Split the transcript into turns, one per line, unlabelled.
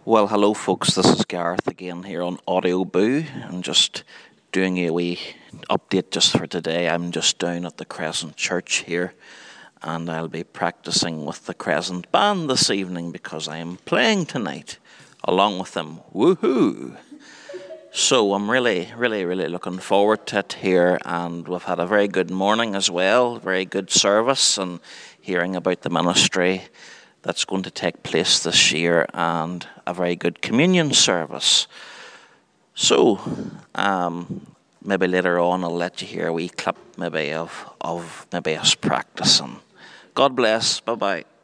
Well, hello, folks. This is Gareth again here on Audio Boo. I'm just doing a wee update just for today. I'm just down at the Crescent Church here, and I'll be practicing with the Crescent Band this evening because I am playing tonight along with them. Woohoo! So I'm really looking forward to it here, and we've had a very good morning as well, very good service, and hearing about the ministry that's going to take place this year, and a very good communion service. So, maybe later on I'll let you hear a wee clip maybe of maybe us practicing. God bless. Bye-bye.